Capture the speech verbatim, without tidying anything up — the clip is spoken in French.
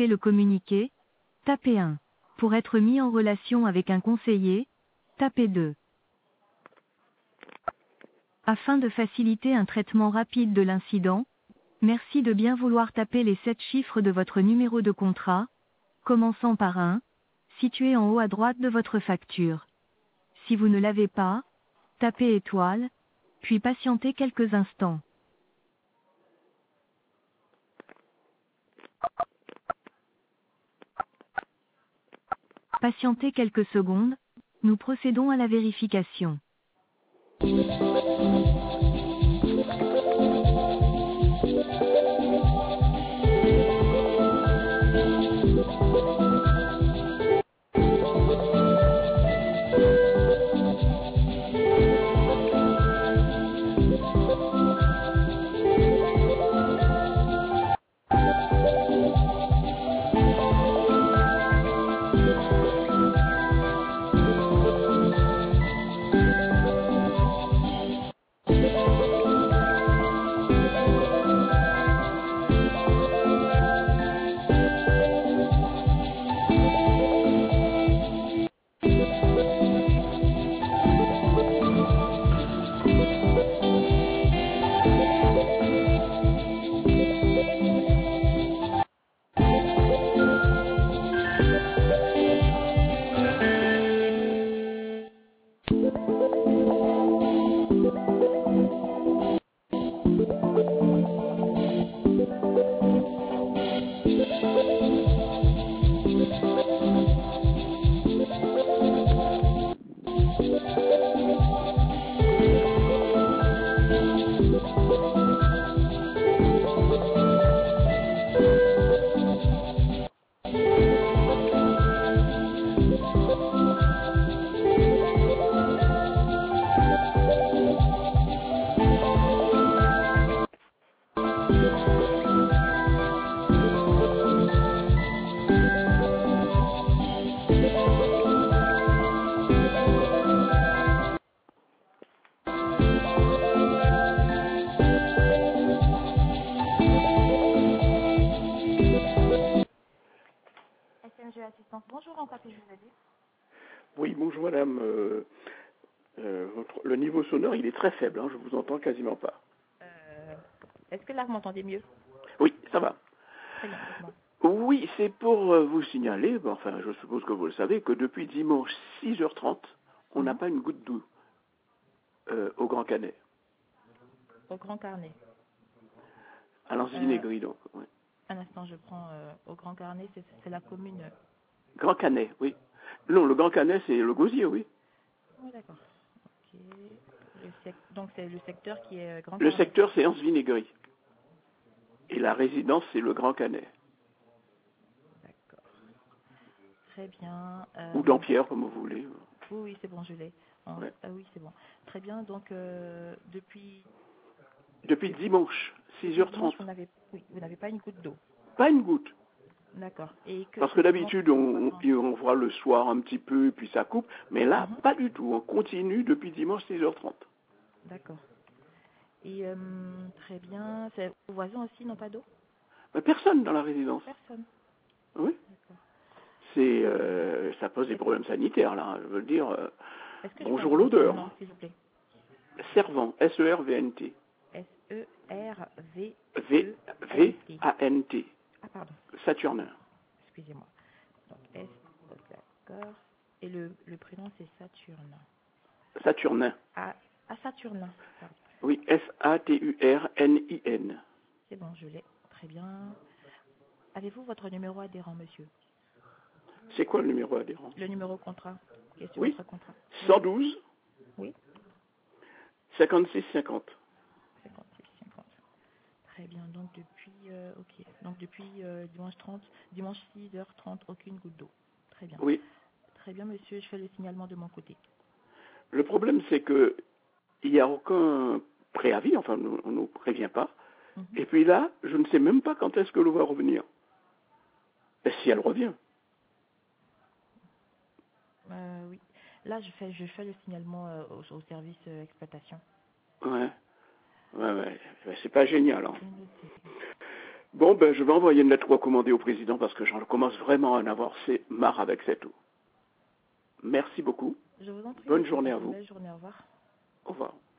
souhaitez le communiquer, tapez un. Pour être mis en relation avec un conseiller, tapez deux. Afin de faciliter un traitement rapide de l'incident, merci de bien vouloir taper les sept chiffres de votre numéro de contrat, commençant par un, situé en haut à droite de votre facture. Si vous ne l'avez pas, tapez étoile, puis patientez quelques instants. Patientez quelques secondes, nous procédons à la vérification. S M G Assistance, bonjour, en quoi puis-je vous aider? Oui, bonjour madame. Euh, euh, votre, le niveau sonore, il est très faible, hein, je vous entends quasiment pas. Euh, Est-ce que là, vous m'entendez mieux? Oui, ça va. Très bien, dites-moi. Oui, c'est pour euh, vous signaler, ben, enfin je suppose que vous le savez, que depuis dimanche six heures trente, on n'a Mhm. pas une goutte d'eau euh, au Grand Canet, Au Grand Carnet. à Euh, Lens-Vinégry donc. Ouais. un instant, je prends euh, au Grand Carnet, c'est c'est la commune. euh, Grand Canet, oui. Non, le Grand Canet, c'est le gosier, oui. Oui, d'accord. Ok. Le sec- Donc, c'est le secteur qui est euh, Grand Le Carnet. secteur, c'est Lens-Vinégry. Et la résidence, c'est le Grand Canet. D'accord. Très bien. Ou Euh, Dampierre, comme vous voulez. oui, oui, c'est bon, je l'ai. En- Ouais. Ah oui, c'est bon. Très bien. Donc, euh, depuis, Depuis dimanche, depuis six heures dimanche, trente. vous n'avez oui, vous n'avez pas une goutte d'eau. Pas une goutte. D'accord. Et que Parce que c'est comment d'habitude, on, on voit le soir un petit peu, et puis ça coupe. Mais là, Mhm. pas du tout. On continue depuis dimanche six heures trente. D'accord. Et euh, très bien. C'est- Vos voisins aussi n'ont pas d'eau? Mais personne dans la résidence. Personne. Oui. D'accord. C'est, euh, ça pose des problèmes sanitaires, là. Je veux dire, euh, Est-ce que je peux bonjour avoir votre l'odeur. nom, s'il vous plaît? Servant, S E R V N T. S E R V V, E N V, T. A N T. Ah, pardon. Saturnin. Excusez-moi. Donc, S, oh, d'accord. Et le, le prénom, c'est Saturne. Saturnin. Ah, ah, Saturnin. Pardon. Oui, S A T U R N I N. C'est bon, je l'ai. Très bien. Avez-vous votre numéro adhérent, monsieur? C'est quoi le numéro adhérent? Le numéro contrat qui est sur Oui, votre contrat. Oui. cent douze, Oui. cinquante-six cinquante. cinquante-six cinquante. Très bien. Donc depuis, euh, ok. Donc depuis euh, dimanche trente, dimanche six heures trente, aucune goutte d'eau. Très bien. Oui. Très bien, monsieur. Je fais le signalement de mon côté. Le problème, c'est que il n'y a aucun préavis, enfin, on ne nous prévient pas. Mhm. Et puis là, je ne sais même pas quand est-ce que l'eau va revenir. Et si elle revient. Euh, oui. Là, je fais, je fais le signalement euh, au, au service euh, exploitation. Ouais. Ouais, ouais. C'est pas génial. Hein. C'est noté. Bon, ben, je vais envoyer une lettre recommandée au président parce que j'en commence vraiment à en avoir marre avec cette eau. Merci beaucoup. Je vous en prie. Bonne journée à vous. Belle journée, au revoir. Au revoir.